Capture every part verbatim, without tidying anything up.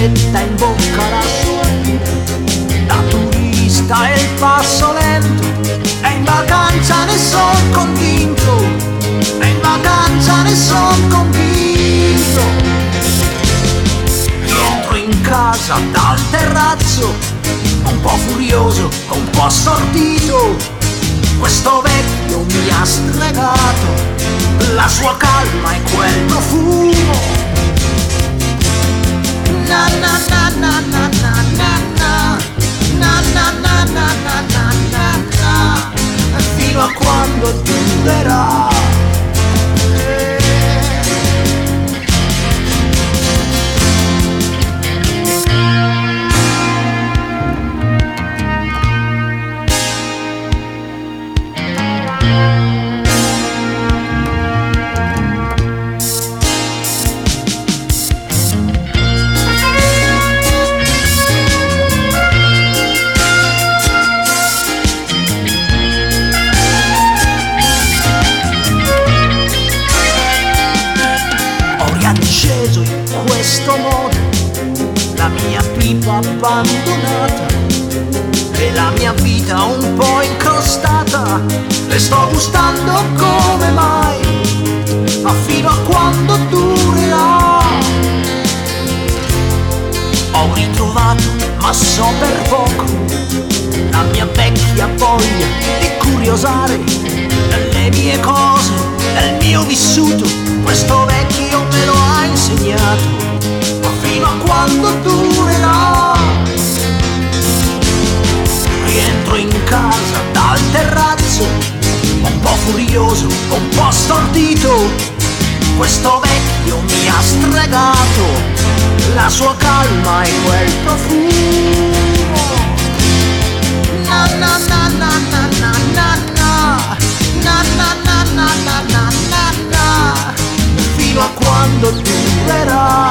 sigaretta in bocca la sua vita, da turista e il passo lento, e in vacanza ne son convinto, e in vacanza ne son convinto. Rientro in casa dal terrazzo, un po' furioso, un po' stordito, questo vecchio mi ha stregato la sua calma e quel profumo. Na na na na na na na na na na na na na na na, fino a quando durerà. Acceso in questo modo la mia pipa abbandonata e la mia vita un po' incrostata, le sto gustando come mai, ma fino a quando durerà. Ho ritrovato, ma so per poco, la mia vecchia voglia di curiosare le mie cose, il mio vissuto. Questo vecchio me lo ha insegnato, ma fino a quando durerà. Rientro in casa dal terrazzo, un po' furioso, un po' stordito, questo vecchio mi ha stregato la sua calma e quel profumo. Na na na na na na na na na na na na na na na, fino a quando durerà.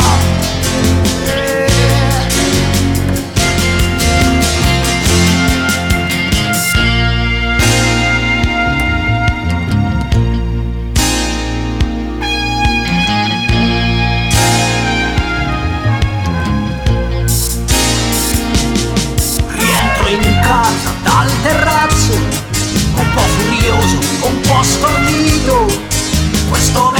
Rientro in casa dal terrazzo, un po' furioso, un po' stordito, questo